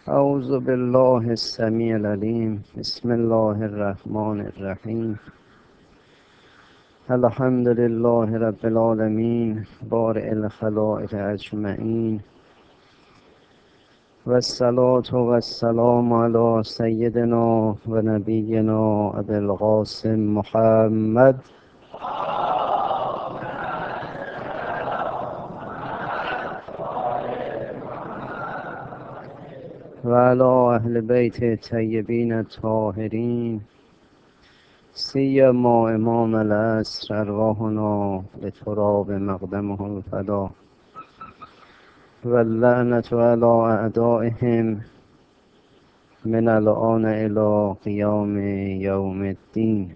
أعوذ بالله السميع العليم. بسم الله الرحمن الرحيم. الحمد لله رب العالمين بارئ الخلائق أجمعين، والصلاة والسلام على سيدنا ونبينا أبي القاسم محمد وعلى أهل بيت الطيبين الطاهرين، سيما إمام العصر أرواحنا لتراب مقدمه الفدا، واللعنة على أعدائهم من الآن إلى قیام یوم الدین.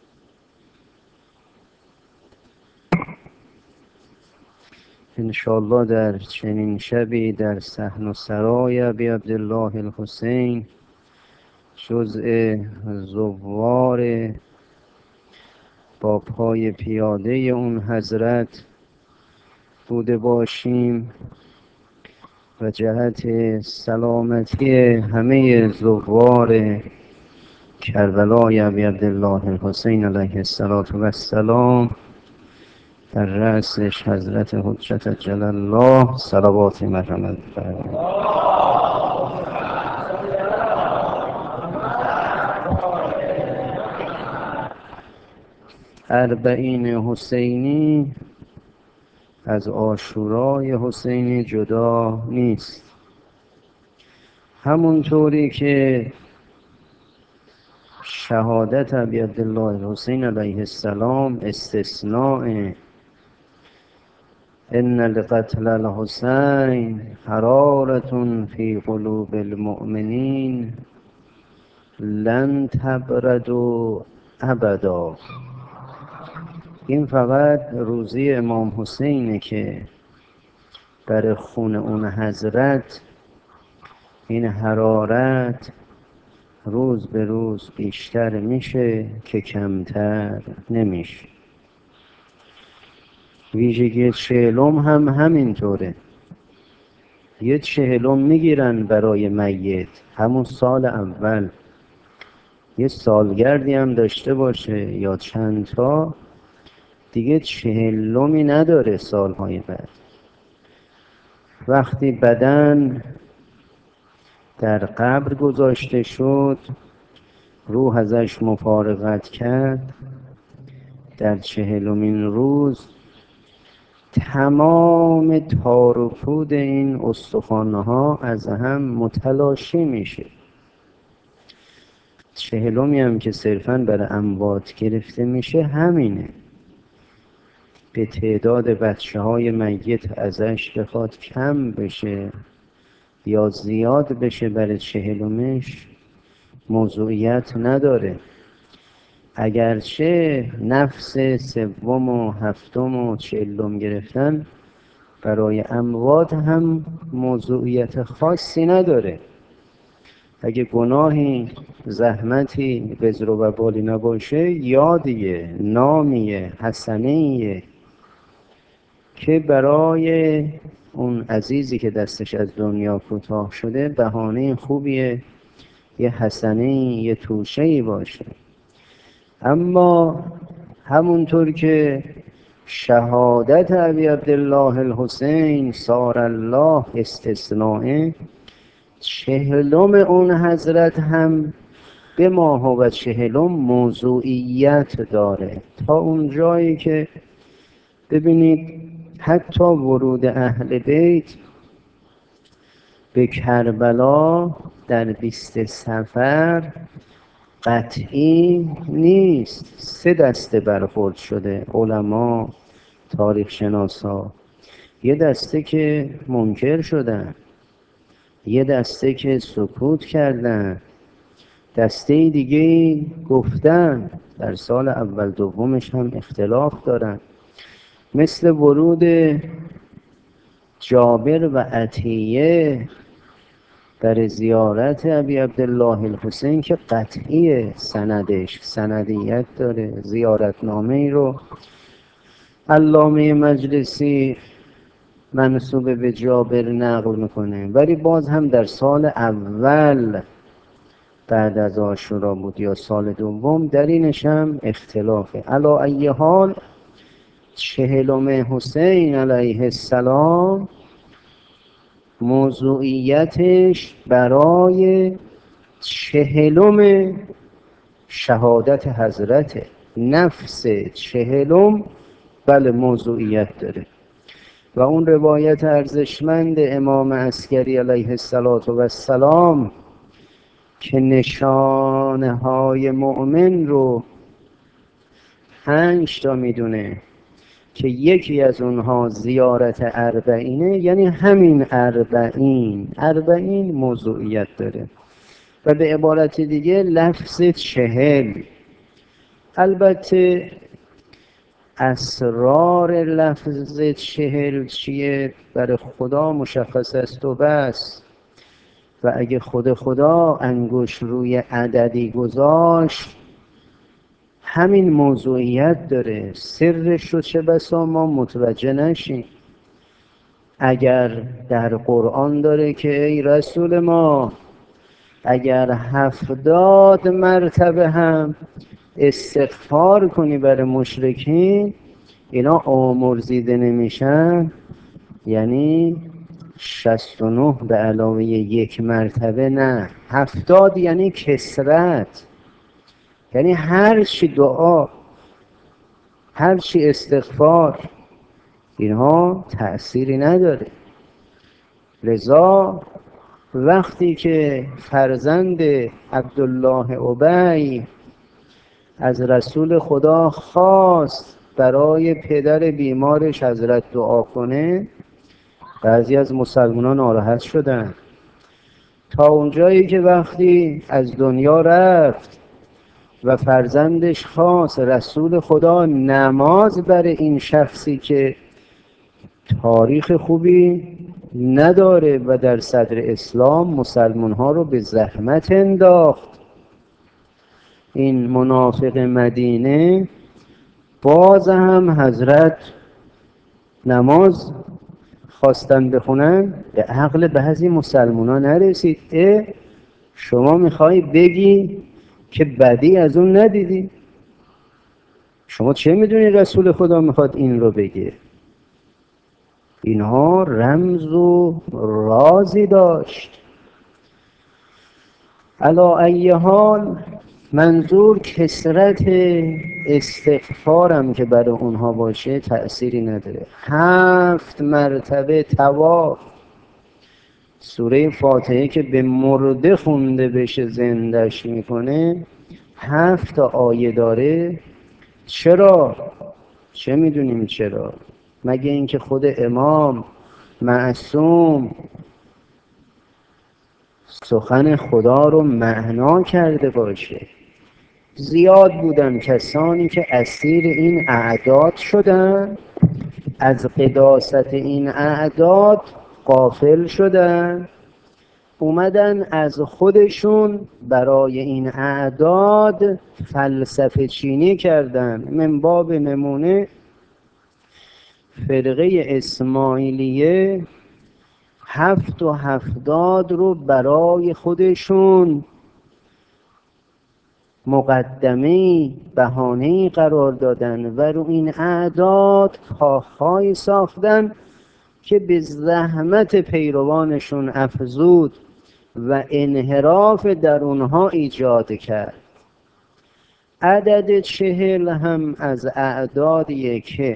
انشاءالله در چنین شبی در صحن و سرای ابی عبدالله الحسین جزء زوار با پای پیاده اون حضرت بوده باشیم و جهت سلامتی همه زوار کربلای ابی عبدالله الحسین علیه السلام در رأسش حضرت حجت جل الله صلوات مرحمت فرمایید. اربعین حسینی از عاشورای حسینی جدا نیست. همونطوری که شهادت ابی عبدالله الحسین علیه السلام استثناء ان لقتل الحسین حرارة فی قلوب المؤمنین لن تبرد ابدا، این فقط روزی امام حسینه که در خون اون حضرت این حرارت روز به روز بیشتر میشه که کمتر نمیشه. ویژگی 40 هم همینطوره. یه 40 میگیرن برای میت همون سال اول، یه سالگردی هم داشته باشه یا چند تا دیگه 40 نداره سالهای بعد. وقتی بدن در قبر گذاشته شد، روح ازش مفارقت کرد، در 40مین روز تمام تار و پود این استخوان‌ها از هم متلاشی میشه. 40می هم که صرفاً برای اموات گرفته میشه همینه. به تعداد بچه‌های میت ازش بخواد کم بشه یا زیاد بشه برای 40مش موضوعیت نداره. اگرچه نفس 3 و 7 و 40 گرفتن برای اموات هم موضوعیت خاصی نداره. اگه گناهی زحمتی وزر و وبالی نباشه، یادیه، نامیه، حسنیه که برای اون عزیزی که دستش از دنیا کوتاه شده بهانه خوبیه، یه حسنی، یه توشه‌ای باشه. اما همونطور که شهادت ابی عبدالله الحسین صار الله استثناء، 40 اون حضرت هم به ماه و 40 موضوعیت داره. تا اون جایی که ببینید حتی ورود اهل بیت به کربلا در 20 صفر قطعی نیست. 3 دسته برخورد شده علما، تاریخ شناسا. یه دسته که منکر شدن، یه دسته که سکوت کردن، دسته دیگه گفتن. در سال اول دومش هم اختلاف دارن، مثل ورود جابر و عطیه در زیارت ابی عبدالله الحسین که قطعی سندش سندیت داره. زیارتنامه ای رو علامه مجلسی منسوب به جابر نقل میکنه، ولی باز هم در سال اول بعد از عاشورا بود یا سال دوم، در اینش هم اختلافه. علی ای حال 40 حسین علیه السلام موضوعیتش برای 40 شهادت حضرته. نفس 40 بله موضوعیت داره. و اون روایت ارزشمند امام عسکری علیه السلام که نشانه های مؤمن رو 5 تا میدونه که یکی از اونها زیارت اربعینه، یعنی همین اربعین موضوعیت داره. و به عبارت دیگه لفظ 40. البته اسرار لفظ 40 چیه برای خدا مشخص است و بس. و اگه خدا انگشت روی عددی گذاشت همین موضوعیت داره. سرش رو چه بسا ما متوجه نشیم. اگر در قرآن داره که ای رسول ما اگر 70 مرتبه هم استغفار کنی برای مشرکین اینا آمرزیده نمیشن، یعنی 69 به علاوه 1 مرتبه نه، 70 یعنی کثرت، یعنی هر چی دعا هر چی استغفار اینها تأثیری نداره. لذا وقتی که فرزند عبدالله ابی از رسول خدا خواست برای پدر بیمارش حضرت دعا کنه، بعضی از مسلمانان ناراحت شدن، تا اونجایی که وقتی از دنیا رفت و فرزندش خواست رسول خدا نماز برای این شخصی که تاریخ خوبی نداره و در صدر اسلام مسلمان ها رو به زحمت انداخت، این منافق مدینه، باز هم حضرت نماز خواستن بخونن، به عقل بعضی مسلمان ها نرسید. شما میخوای بگی که بدی از اون ندیدی؟ شما چه میدونی رسول خدا میخواد این رو بگه؟ اینها رمز و رازی داشت. علی ای حال منظور کثرت استغفارم که برای اونها باشه تأثیری نداره. 7 مرتبه طواف، سوره فاتحه که به مرده خونده بشه زندش میکنه 7 آیه داره. چرا؟ چه میدونیم چرا؟ مگه اینکه خود امام معصوم سخن خدا رو معنا کرده باشه؟ زیاد بودن کسانی که اسیر این اعداد شدن، از قداست این اعداد غافل شدن، اومدن از خودشون برای این اعداد فلسفه چینی کردن. من باب نمونه فرقه اسماعیلیه 77 رو برای خودشون مقدمه‌ای بهانه‌ای قرار دادن و رو این اعداد کاخ‌هایی ساختن که به زحمت پیروانشون افزود و انحراف در اونها ایجاد کرد. عدد 40 هم از اعدادیه که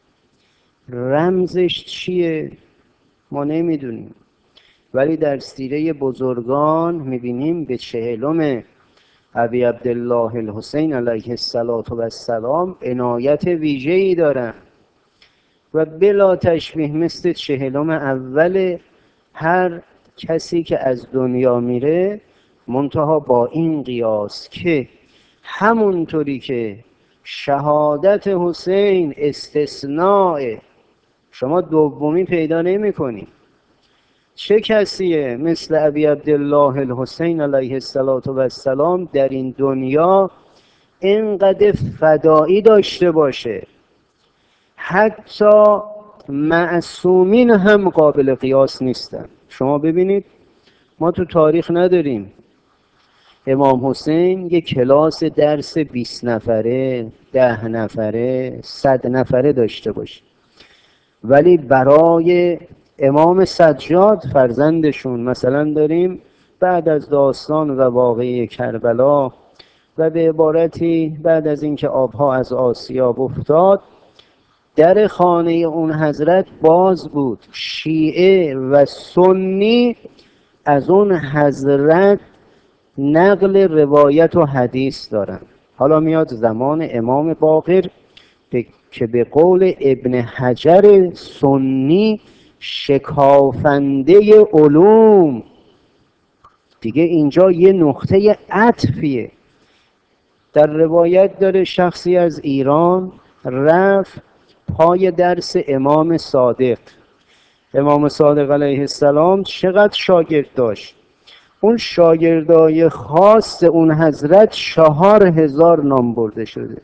رمزش چیه ما نمیدونیم، ولی در سیره بزرگان میبینیم به 40 ابی عبدالله الحسین علیه السلام عنایت ویژه‌ای دارن و بلا تشبیه مثل 40 اول هر کسی که از دنیا میره، منتها با این قیاس که همونطوری که شهادت حسین استثناء، شما دومی پیدا نمی کنی. چه کسیه مثل ابی عبدالله الحسین علیه السلام در این دنیا اینقدر فدایی داشته باشه، حتی معصومین هم قابل قیاس نیستن. شما ببینید ما تو تاریخ نداریم امام حسین یک کلاس درس 20 نفره، 10 نفره، 100 نفره داشته باشه، ولی برای امام سجاد فرزندشون مثلا داریم بعد از داستان و واقعه کربلا و به عبارتی بعد از اینکه آبها از آسیاب افتاد، در خانه اون حضرت باز بود. شیعه و سنی از اون حضرت نقل روایت و حدیث دارن. حالا میاد زمان امام باقر که به قول ابن حجر سنی شکافنده علوم، دیگه اینجا یه نقطه عطفیه. در روایت داره شخصی از ایران رفت پای درس امام صادق. امام صادق علیه السلام چقدر شاگرد داشت؟ اون شاگردای خاص اون حضرت 4000 نام برده شده.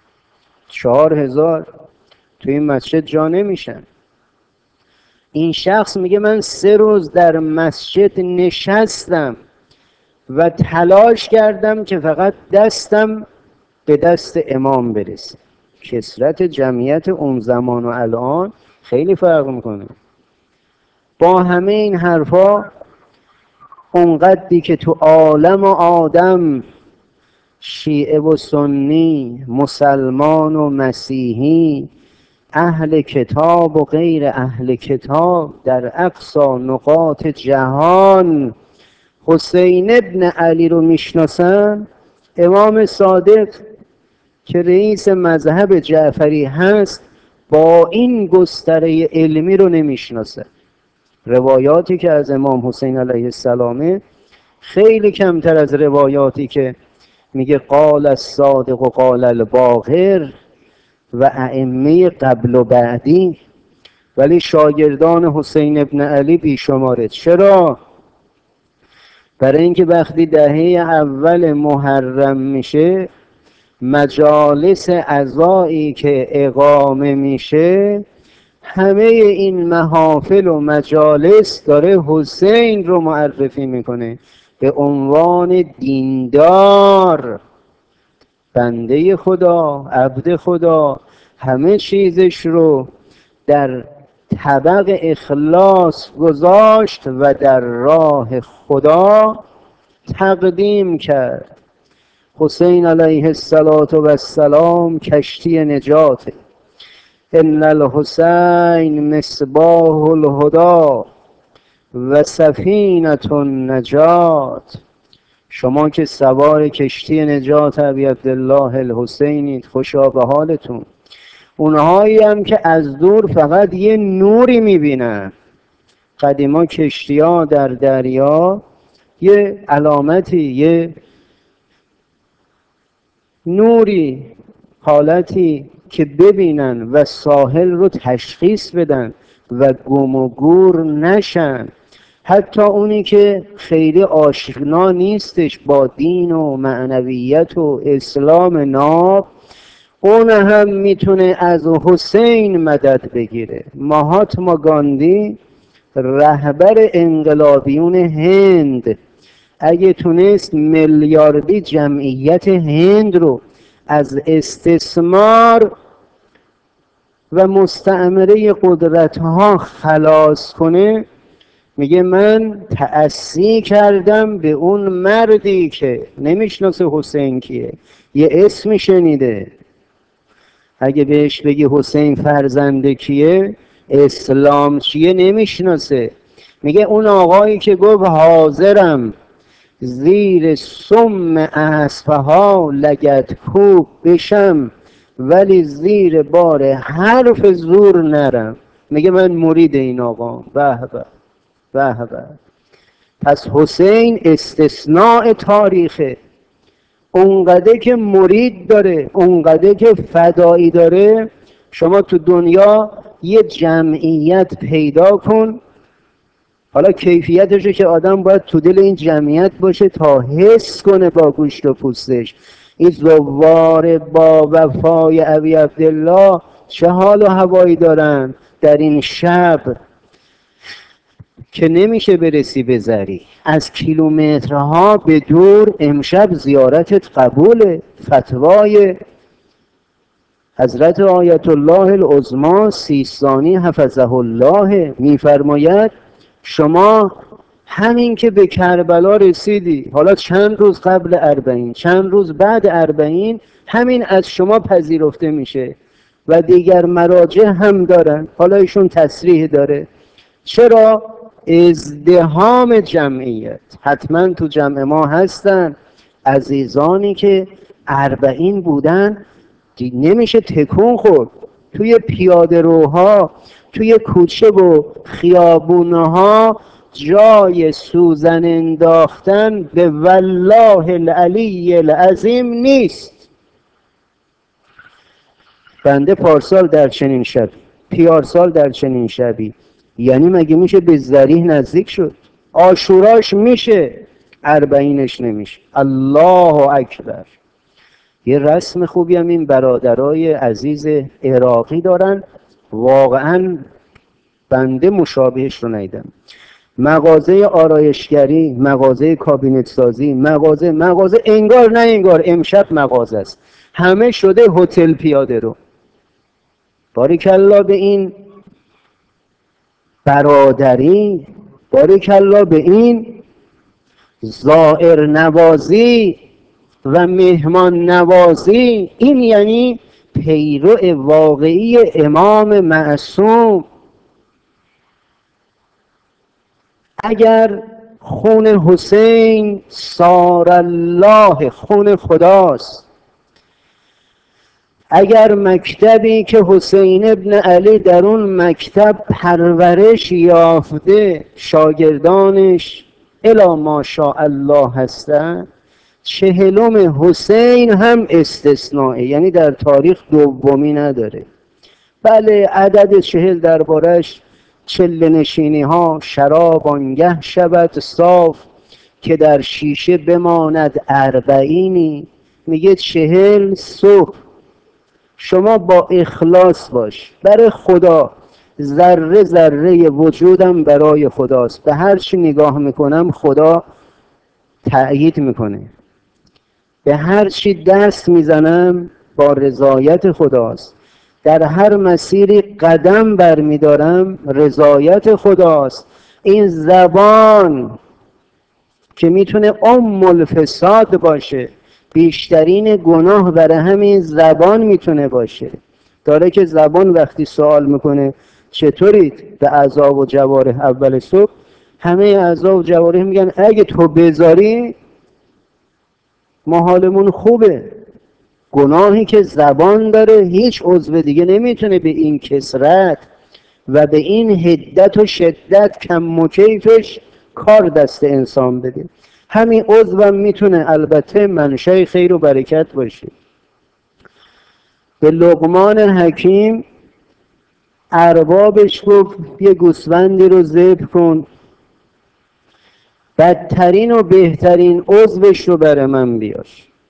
4000 تو این مسجد جا نمیشن. این شخص میگه من 3 روز در مسجد نشستم و تلاش کردم که فقط دستم به دست امام برسه. کثرت جمعیت اون زمان و الان خیلی فرق میکنه. با همه این حرفا اونقدری که تو عالم و آدم شیعه و سنی، مسلمان و مسیحی، اهل کتاب و غیر اهل کتاب در اقصی نقاط جهان حسین ابن علی رو میشناسن، امام صادق که رئیس مذهب جعفری هست با این گستره علمی رو نمیشناسه. روایاتی که از امام حسین علیه السلامه خیلی کمتر از روایاتی که میگه قال الصادق و قال الباقر و ائمه قبل و بعدی، ولی شاگردان حسین ابن علی بیشماره. چرا؟ برای اینکه وقتی دهه اول محرم میشه، مجالس عزایی که اقامه میشه، همه این محافل و مجالس داره حسین رو معرفی میکنه به عنوان دیندار، بنده خدا، عبد خدا، همه چیزش رو در طبق اخلاص گذاشت و در راه خدا تقدیم کرد. حسین علیه السلام کشتی نجاته. ان الحسین مصباح الهدی و سفینة النجات. شما که سوار کشتی نجات ابی عبدالله الحسینید، خوشا به حالتون. اونهایی هم که از دور فقط یه نوری میبینن. قدیما کشتی ها در دریا یه علامتی، یه نوری، حالتی که ببینن و ساحل رو تشخیص بدن و گم و گور نشن. حتی اونی که خیلی آشنا نیستش با دین و معنویت و اسلام ناب، اون هم میتونه از حسین مدد بگیره. مهاتما گاندی رهبر انقلابیون هند اگه تونست میلیاردی جمعیت هند رو از استثمار و مستعمره قدرت‌ها خلاص کنه، میگه من تأسی کردم به اون مردی که نمیشناسه حسین کیه، یه اسمی شنیده. اگه بهش بگی حسین فرزند کیه، اسلام چیه، نمیشناسه. میگه اون آقایی که گفت حاضرم زیر سم اسفها لگدکوب بشم ولی زیر بار حرف زور نرم. میگه من مرید این آقا. به به به به. پس حسین استثناء تاریخه. اونقدر که مرید داره، اونقدر که فدایی داره. شما تو دنیا یه جمعیت پیدا کن، حالا کیفیتشه که آدم باید تو دل این جمعیت باشه تا حس کنه با گوشت و پوستش. این زوار با وفای ابی عبدالله چه حال و هوایی دارن در این شب که نمیشه برسی بذری، از کیلومترها به دور امشب زیارتت قبوله. فتوای حضرت آیت الله العظما سیستانی حفظه الله میفرماید شما همین که به کربلا رسیدی، حالا چند روز قبل 40 چند روز بعد 40، همین از شما پذیرفته میشه و دیگر مراجع هم دارن. حالا ایشون تصریح داره. چرا؟ ازدحام جمعیت. حتما تو جمع ما هستن عزیزانی که 40 بودن، نمیشه تکون خورد. توی پیاده روها، توی کوچه و خیابونها جای سوزن انداختن به والله العلی العظیم نیست. بنده پارسال در چنین شب، پیارسال در چنین شبی، یعنی مگه میشه به ذریح نزدیک شد؟ عاشوراش میشه، 40ش نمیشه. الله اکبر. یه رسم خوبی هم این برادرای عزیز عراقی دارن، واقعا بنده مشابهش رو ندیدم. مغازه آرایشگری، مغازه کابینت سازی، مغازه انگار نه انگار امشب مغازه است، همه شده هتل پیاده رو. باریکالله به این برادری، باریکالله به این زائر نوازی و مهمان نوازی. این یعنی پیرو واقعی امام معصوم. اگر خون حسین سار الله، خون خداست، اگر مکتبی که حسین ابن علی در اون مکتب پرورش یافته شاگردانش الا ماشاء الله هستن، 40 حسین هم استثنائه، یعنی در تاریخ دومی نداره. بله عدد 40 دربارش چله نشینی ها، شراب آنگه شود صاف که در شیشه بماند 40. میگه 40 صبح شما با اخلاص باش برای خدا. ذره ذره وجودم برای خداست، به هر چی نگاه میکنم خدا تأیید میکنه، به هر چی دست میزنم با رضایت خداست، در هر مسیری قدم برمیدارم رضایت خداست. این زبان که میتونه الفساد باشه، بیشترین گناه برای همین زبان میتونه باشه. داره که زبان وقتی سوال میکنه چطورید به اعضا و جوارح اول صبح، همه اعضا و جوارح میگن اگه تو بذاری ما حالمون خوبه. گناهی که زبان داره هیچ عضو دیگه نمیتونه به این کثرت و به این حدت و شدت کم و کیفش کار دست انسان بده. همین عضوم میتونه البته منشأ خیر و برکت باشه. به لقمان حکیم اربابش گفت یه گوسفندی رو ذبح کن، بدترین و بهترین عضوش رو برای من بیار.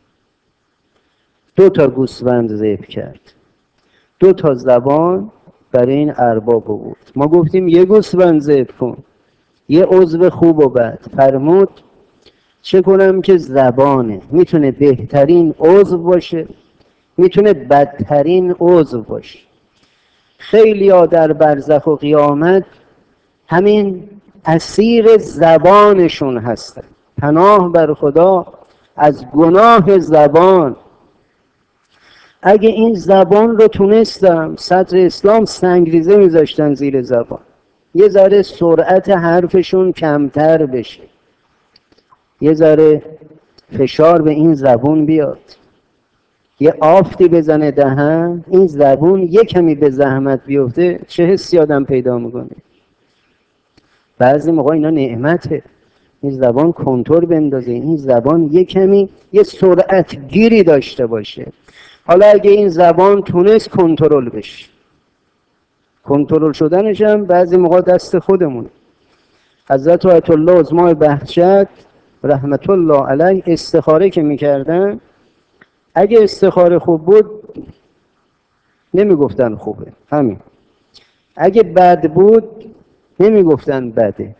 2 گوسفند ذبح کرد، 2 زبان برای این ارباب بود. ما گفتیم یه گوسفند ذبح کن، یه عضو خوب و بد. فرمود چه کنم که زبانه میتونه بهترین عضو باشه، میتونه بدترین عضو باشه. خیلی ها در برزخ و قیامت همین اسیر زبانشون هستن. پناه بر خدا از گناه زبان. اگه این زبان رو تونستم، صدر اسلام سنگریزه میذاشتن زیر زبان، یه ذره سرعت حرفشون کمتر بشه، یه ذره فشار به این زبون بیاد، یه آفتی بزنه دهن، این زبون یه کمی به زحمت بیفته، چه حسی آدم پیدا میکنه. بعضی موقع اینا نعمته، این زبان کنترل بندازه، این زبان یه کمی یه سرعت گیری داشته باشه. حالا اگه این زبان تونست کنترل بشه، کنترل شدنش هم بعضی موقع دست خودمون. حضرت آیت الله عظما بهجت رحمت الله علیه استخاره که میکردن، اگه استخاره خوب بود نمیگفتن خوبه، همین. اگه بد بود نمیگفتن بده،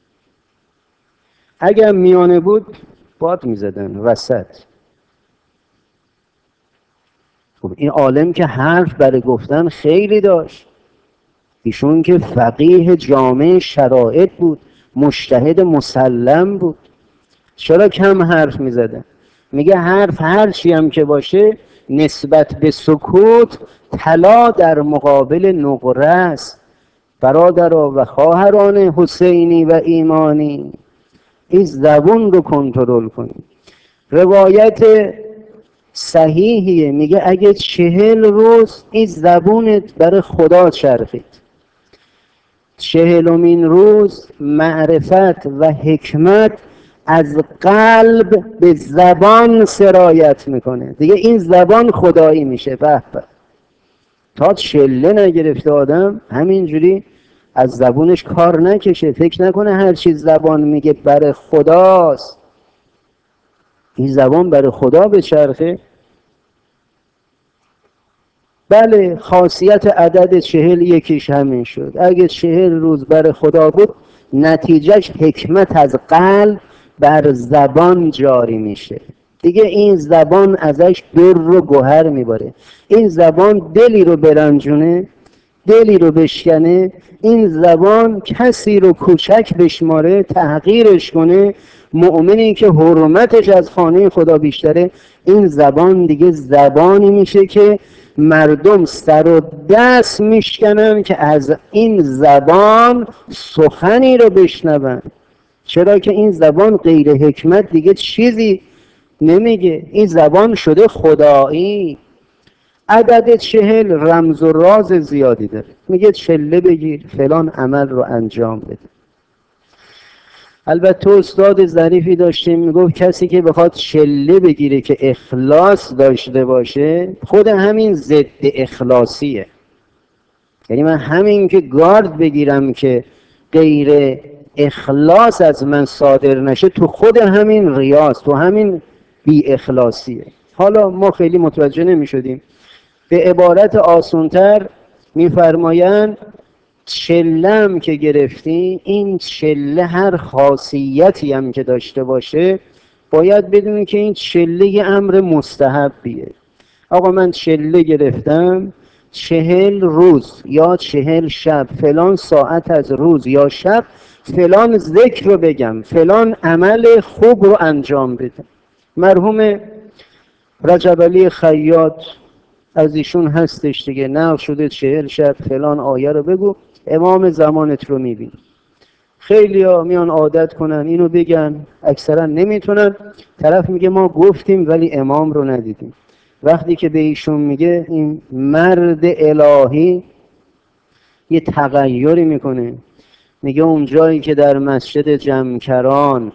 اگر میانه بود باد میزدن وسط. خب این عالم که حرف برای گفتن خیلی داشت، ایشون که فقیه جامع شرایط بود، مجتهد مسلم بود، چرا کم حرف میزدن؟ میگه حرف هر چی هم که باشه نسبت به سکوت طلا در مقابل نقره است. برادرها و خواهران حسینی و ایمانی، این زبون رو کنترل کنید. روایت صحیحیه، میگه اگه 40 روز این زبونت برای خدا چرخید، 40مین روز معرفت و حکمت از قلب به زبان سرایت میکنه، دیگه این زبان خدایی میشه. به به، تا چله نگرفته آدم همینجوری از زبونش کار نکشه، فکر نکنه هر چیز زبان میگه برای خداست. این زبان برای خدا به چرخه. بله، خاصیت عدد 40 یکیش همین شد. اگه 40 روز برای خدا بود، نتیجهش حکمت از قلب بر زبان جاری میشه، دیگه این زبان ازش در و گوهر میباره. این زبان دلی رو برنجونه، دلی رو بشکنه. این زبان کسی رو کوچک بشماره، تحقیرش کنه. مؤمنی که حرمتش از خانه خدا بیشتره، این زبان دیگه زبانی میشه که مردم سر و دست میشکنن که از این زبان سخنی رو بشنون. چرا که این زبان غیر حکمت دیگه چیزی نمیگه، این زبان شده خدایی. عدد 40 رمز و راز زیادی داره، میگه چله بگیر فلان عمل رو انجام بده. البته استاد ظریفی داشتیم میگفت کسی که بخواد چله بگیره که اخلاص داشته باشه، خود همین ضد اخلاصیه. یعنی من همین که گارد بگیرم که غیر اخلاص از من صادر نشه، تو خود همین ریاض، تو همین بی اخلاصیه. حالا ما خیلی متوجه نمی شدیم. به عبارت آسانتر میفرمایند چله که گرفتی، این چله هر خاصیتی هم که داشته باشه باید بدونی که این چله یه امر مستحبیه. آقا من چله گرفتم، 40 روز یا 40 شب فلان ساعت از روز یا شب فلان ذکر رو بگم، فلان عمل خوب رو انجام بدم. مرحوم رجب علی خیاط از ایشون هستش دیگه، نقل شده 40 شب فلان آیه رو بگو، امام زمانت رو میبینی. خیلی ها میان عادت کنن اینو بگن، اکثرا نمیتونن. طرف میگه ما گفتیم ولی امام رو ندیدیم. وقتی که به ایشون میگه این مرد الهی یه تغییری میکنه، میگه اون جایی که در مسجد جمکران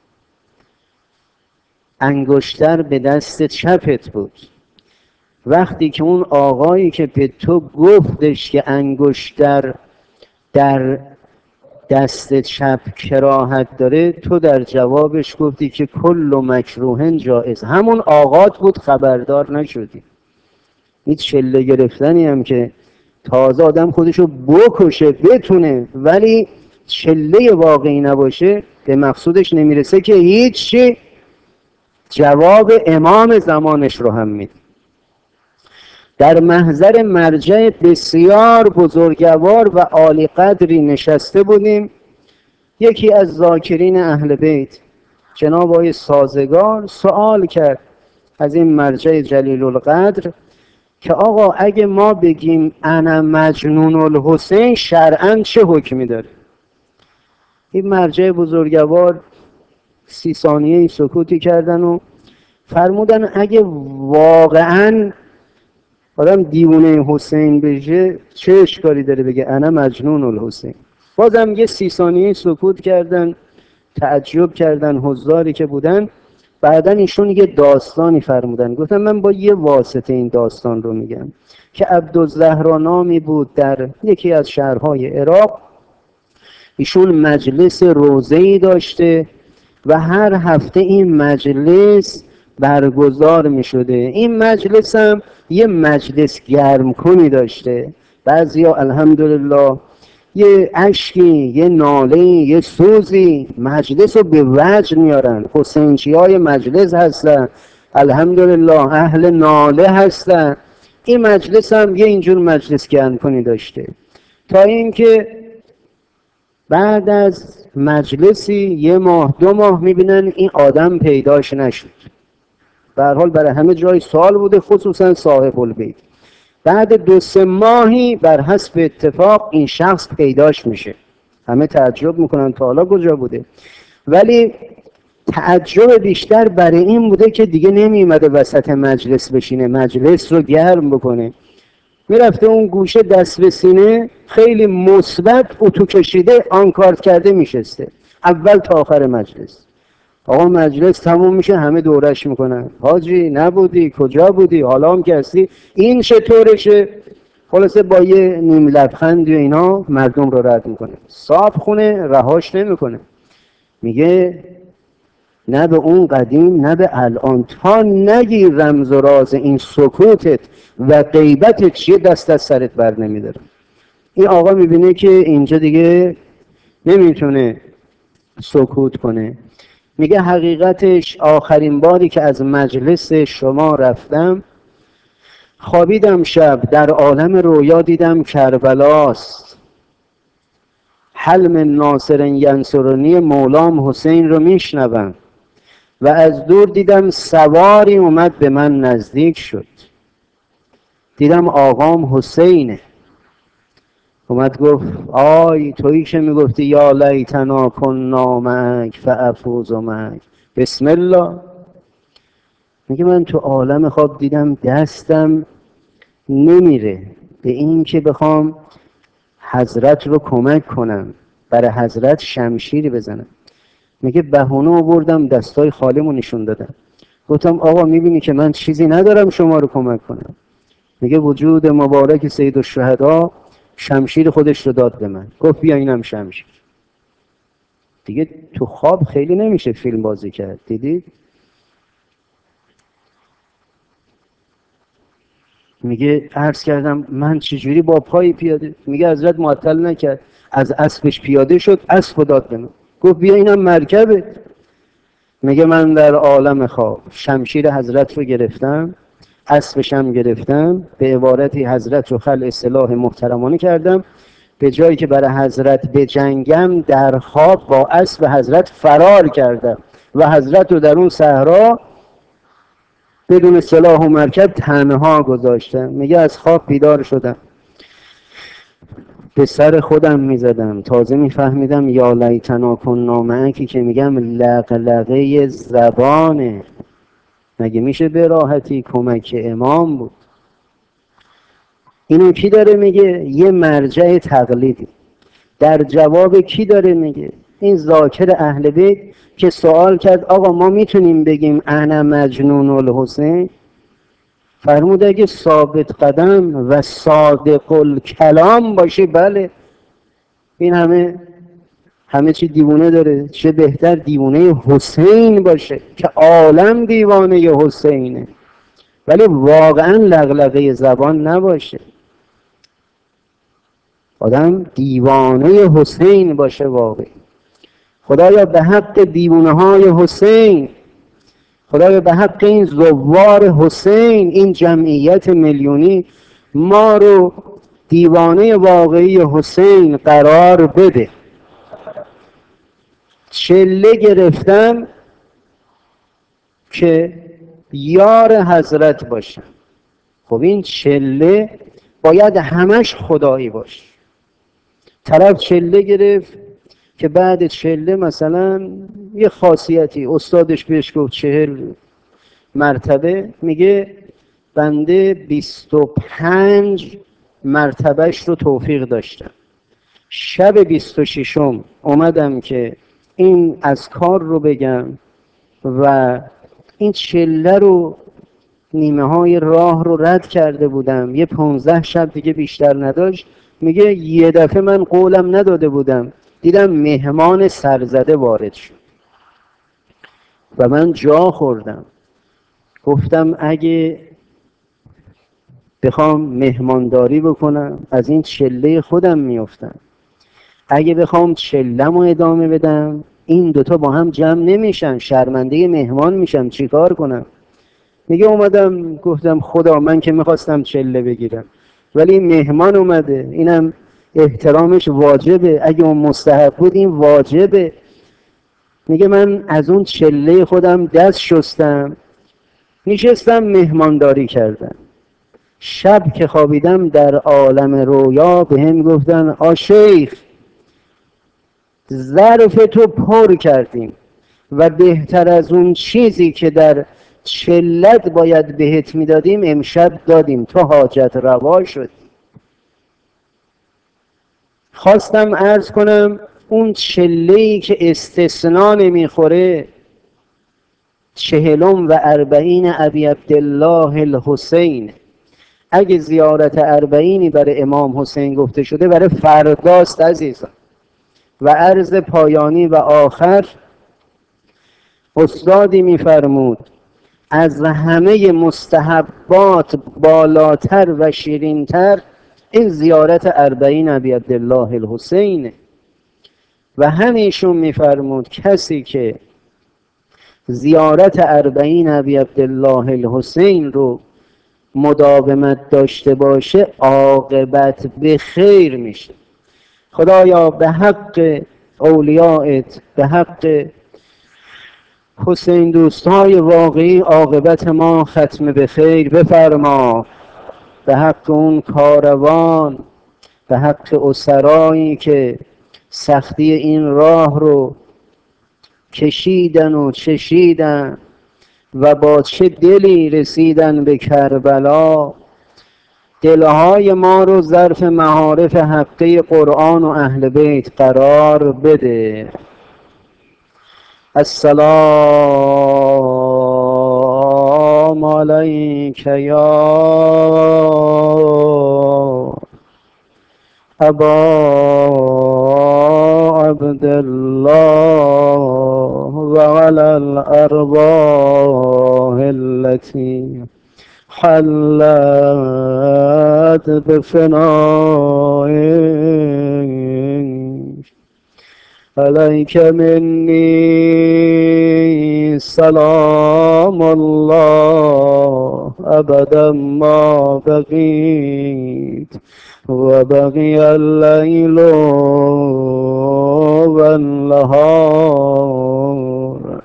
انگشتر به دست چپت بود، وقتی که اون آقایی که به تو گفتش که انگشتر در دست چپ کراهت داره، تو در جوابش گفتی که کل مکروه جائز، همون آقات بود خبردار نشدی. این چله گرفتنی هم که تازه آدم خودشو بکشه بتونه ولی چله واقعی نباشه، به مقصودش نمیرسه که هیچ جواب امام زمانش رو هم میده. در محضر مرجع بسیار بزرگوار و عالی قدری نشسته بودیم. یکی از ذاکرین اهل بیت جناب آقای سازگار سوال کرد از این مرجع جلیل القدر که آقا اگه ما بگیم انا مجنون الحسین شرعاً چه حکمی داره؟ این مرجع بزرگوار 30 ثانیه سکوتی کردن و فرمودن اگه واقعاً آدم دیوونه حسین بشه چه اشکالی داره بگه انا مجنون الحسین؟ بازم یه 30 ثانیه سکوت کردن، تعجب کردن حضاری که بودن. بعدن ایشون یه داستانی فرمودن، گفتم من با یه واسطه این داستان رو میگم که عبدالزهرا نامی بود در یکی از شهرهای عراق. ایشون مجلس روزه‌ای داشته و هر هفته این مجلس برگزار می شده. این مجلس هم یه مجلس گرم کنی داشته. بعضیا الحمدلله یه اشکی، یه ناله، یه سوزی مجلس رو به وجه میارن. حسینچی های مجلس هستن، الحمدلله اهل ناله هستن. این مجلس هم یه اینجور مجلس گرم کنی داشته، تا اینکه بعد از مجلسی یه ماه دو ماه میبینن این آدم پیداش نشد. به هر حال برای همه جای سوال بوده، خصوصا صاحب البیت. بعد دو سه ماهی بر حسب اتفاق این شخص پیداش میشه. همه تعجب میکنن تا حالا کجا بوده، ولی تعجب بیشتر برای این بوده که دیگه نمیومده وسط مجلس بشینه، مجلس رو گرم بکنه. میرفته اون گوشه دست به سینه، خیلی مثبت اتو کشیده آنکارت کرده میشسته اول تا آخر مجلس. آقا مجلس تموم میشه، همه دورش میکنن، حاجی نبودی، کجا بودی، حالا هم که هستی، این چطورشه؟ خلاصه با یه نیم لبخند و اینا مردم رو رد میکنه، صاف خونه رهاش نمیکنه. میگه نه به اون قدیم نه به الان، تا نگیر رمز و راز این سکوتت و غیبتت چیه دست از سرت بر نمیدارم. این آقا میبینه که اینجا دیگه نمیتونه سکوت کنه. میگه حقیقتش آخرین باری که از مجلس شما رفتم خوابیدم، شب در عالم رویا دیدم کربلاست، حلم ناصر ینصرنی مولام حسین رو میشنوم و از دور دیدم سواری اومد به من نزدیک شد، دیدم آقام حسینه. اومد گفت آی تویی که میگفتی یا لیتنا کنا معک فافوز معک، بسم الله. میگه من تو عالم خواب دیدم دستم نمیره به این که بخوام حضرت رو کمک کنم، برای حضرت شمشیری بزنم. میگه بهونه آوردم دستای خالیمو نشون دادم، گفتم آقا میبینی که من چیزی ندارم شما رو کمک کنم. میگه وجود مبارک سید الشهدا شمشیر خودش رو داد به من، گفت بیا اینم شمشیر. دیگه تو خواب خیلی نمیشه فیلم بازی کرد، دیدید؟ میگه عرض کردم من چجوری با پای پیاده؟ میگه حضرت معطل نکرد، از اسبش پیاده شد، اسب داد به من، گفت بیا اینم مرکبه. میگه من در عالم خواب شمشیر حضرت رو گرفتم، اسبشم گرفتم، به عبارتی حضرت رو خلع سلاح محترمانه کردم، به جایی که برای حضرت بجنگم در خواب با اسب حضرت فرار کردم و حضرت رو در اون صحرا بدون سلاح و مرکب تنها گذاشتم. میگه از خواب بیدار شدم، به سر خودم میزدم، تازه میفهمیدم یا لیتنا کنا معک که میگم لغلغه زبانه. مگه میشه به راحتی کمک امام بود؟ اینو کی داره میگه؟ یه مرجع تقلیدی. در جواب کی داره میگه؟ این ذاکر اهل بیت که سوال کرد آقا ما میتونیم بگیم انا مجنون الحسین؟ فرمود اگه ثابت قدم و صادق الکلام باشه بله. این همه چی دیوونه داره، چه بهتر دیوونه حسین باشه که عالم دیوانه حسینه، ولی واقعا لغلغه زبان نباشه، آدم دیوانه حسین باشه واقعی. خدایا به حق دیوانه های حسین، خدایا به حق این زوار حسین، این جمعیت میلیونی، ما رو دیوانه واقعی حسین قرار بده. چله گرفتم که یار حضرت باشم. خب این چله باید همش خدایی باشه. طرف چله گرفت که بعد چله مثلا یه خاصیتی استادش بهش گفت 40 مرتبه، میگه بنده 25 مرتبهش رو توفیق داشتم، شب 26م اومدم که این اذکار رو بگم و این چله رو نیمه های راه رو رد کرده بودم، یه 15 شب دیگه بیشتر نداشت. میگه یه دفعه من قولم نداده بودم، دیدم مهمان سرزده وارد شد و من جا خوردم. گفتم اگه بخوام مهمانداری بکنم از این چله خودم میافتم، اگه بخوام چلم رو ادامه بدم این دوتا با هم جمع نمیشن، شرمنده مهمان میشم، چیکار کنم؟ میگه اومدم گفتم خدا من که میخواستم چله بگیرم ولی مهمان اومده، اینم احترامش واجبه، اگه اون مستحب بود این واجبه. میگه من از اون چله خودم دست شستم، نشستم مهمانداری کردم. شب که خوابیدم در عالم رویا به هم گفتن آ شیخ ظرف تو پر کردیم و بهتر از اون چیزی که در چلت باید بهت میدادیم امشب دادیم، تو حاجت روا شد. خواستم عرض کنم اون چله‌ای که استثنا نمیخوره 40 و 40 ابی عبدالله الحسین، اگه زیارت 40 برای امام حسین گفته شده برای فرداست عزیزان. و عرض پایانی و آخر، استادی میفرمود از همه مستحبات بالاتر و شیرینتر این زیارت 40 ابی عبدالله الحسین. و همیشون میفرمود کسی که زیارت 40 ابی عبدالله الحسین رو مداومت داشته باشه عاقبت به خیر میشه. خدایا به حق اولیائت، به حق حسین دوستای واقعی عاقبت ما ختم به خیر بفرما. به حق اون کاروان، به حق اسرایی که سختی این راه رو کشیدن و چشیدن و با چه دلی رسیدن به کربلا، دلهای ما رو ظرف معارف حقه قرآن و اهل بیت قرار بده. السلام علیک یا ابا عبدالله و علی الارواح التي حلت بفنائك عليك مني سلام الله أبدا ما بقيت وبقي الليل والنهار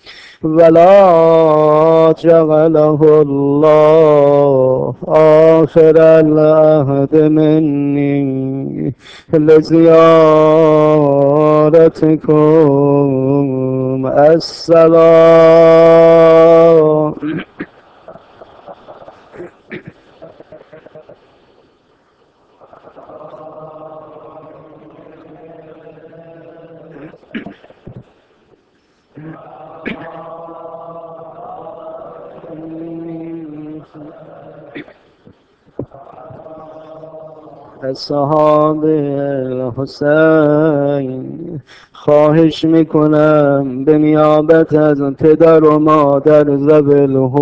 ولا جعله الله آخر العهد مني لزيارتكم. السلام. اصحاب الحسین خواهش میکنم به نیابت از پدر و مادر ذوی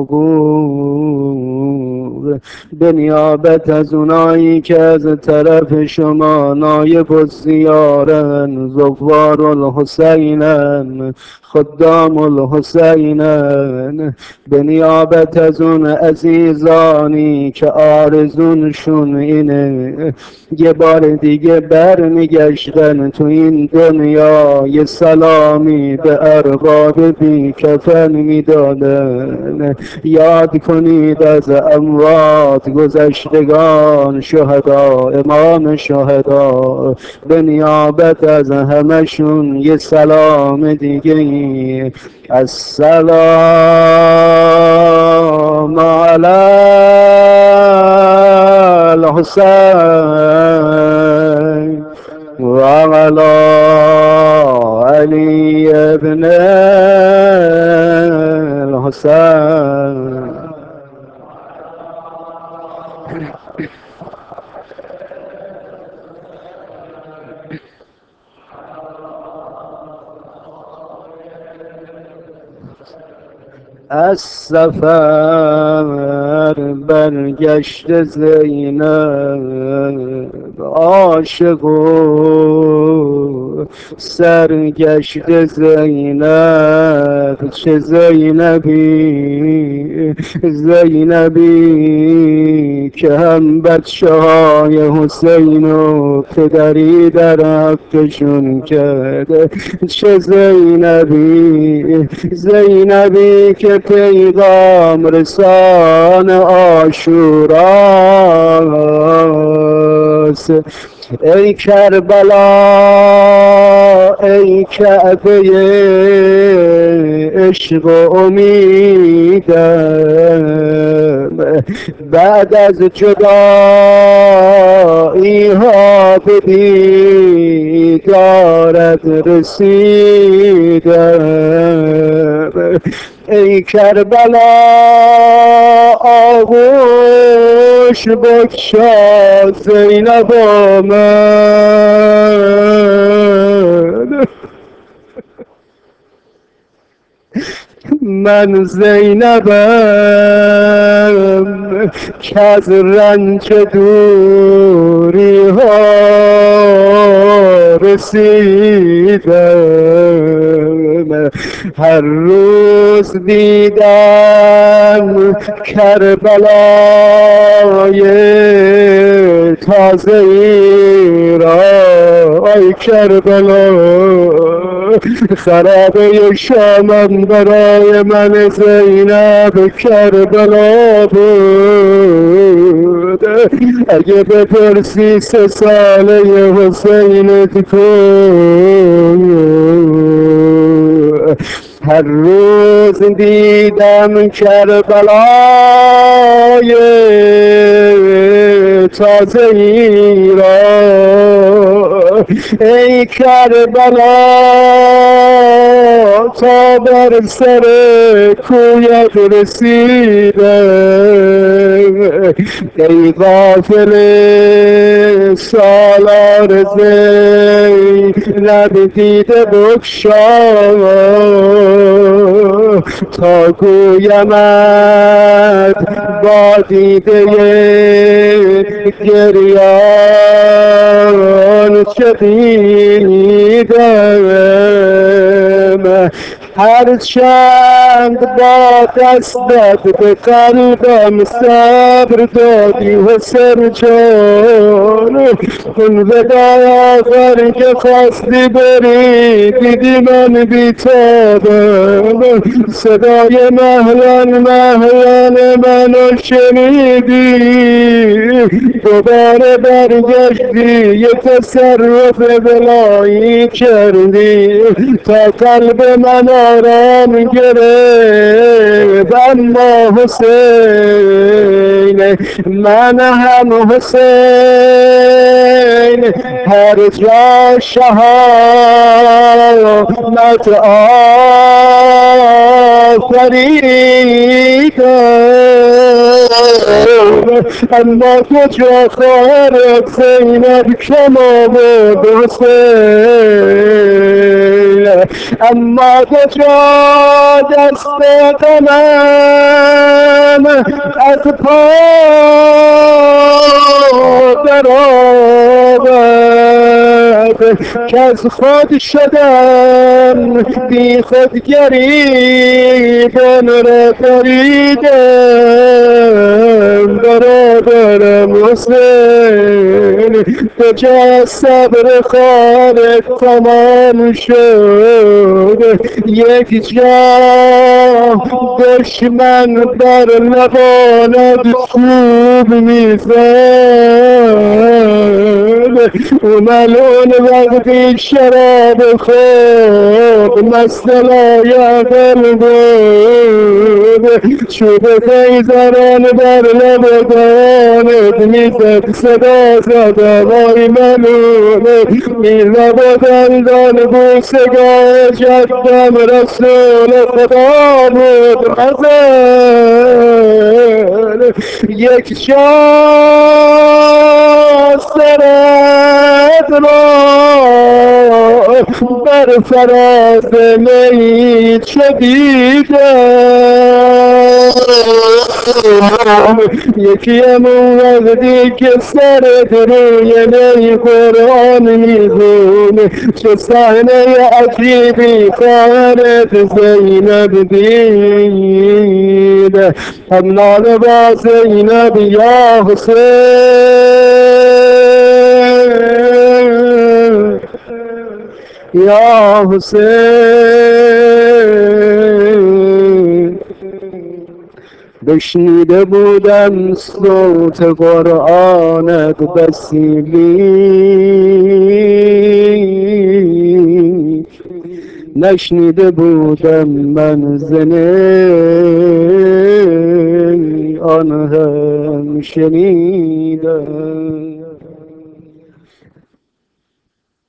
الحقوق، به نیابت از اونایی که از طرف شما نایب الزیارن، زوار الحسینن، خدام الحسینن، به نیابت از اون عزیزانی که آرزونشون اینه یه بار دیگه برمیگشتن تو این دنیا یه سلامی به ارباب بی کفن میدادن، یاد کنید از اموات گذشتگان شهدا، امام شهدا، به نیابت از همشون یه سلام دیگه. السلام علی الحسین و علی علی ابن الحسین. از سفر برگشت زینب عاشق و سرگشت زینب. چه زینبی زینبی که هم بچه های حسین و پدری در حقشون کرده. چه زینبی زینبی که پیغام رسان عاشوراست. ای کربلا ای کعبه عشق و امیدم، بعد از جدایی ها به دیدارت رسیدم. ای کربلا آغوش بگشا زینب آمد. من زینبم که از رنج دوری ها رسیدم. هر روز دیدم کربلای تازه ای را. ای کربلا خرابه شامم برای من زینب کربلا بود. اگه بپرسی 3 ساله حسینت کو. هر روز دیدم کربلای تازه ای را. ای کربلا تا بر سر کویت رسیدم. ای غافل سالار زینب دیده بگشا تا گویمت با دیده گریان چه دیدم. هرچند با دستت به قلبم صبر دادی حسین جان، اون وداع آخر که خواستی بری دیدی من بیتابم. صدای مهلان مهلان منو شنیدی، دوباره برگشتی یه تصرف بلایی کردی تا قلب من آرام گرفت. اما حسین من هم حسین هر جا شهامت آفریدم. اما کجا خواهرت زینب کم آورد حسین. اما کجا دست غمم از پا درآمد که از خود شدم بی خود گریبان را خریدم. برادرم حسین به جا صبر خالد تمام شد. یک جا دشمن بر لبانت چوب میزد. ملعون وقتی شراب خود مست لایعقل بود، چوب خیزران بر لب دهانت میزد. صدا زد وای ملعون میزد و دندان بوسگاه جدم رسول خدا بود غزل. یک جا سرت را بر فراز می چه دیدم. یکیم اون وقتی که سرت روی نی قرآن میخونه چه صحنه عجیبی خواهرت زینب دید هم ناله با زینب یا حسین یا حسین بشنیده بودم صوت قرآنت بسیلی نشنیده بودم من زنه آن هم شنیدم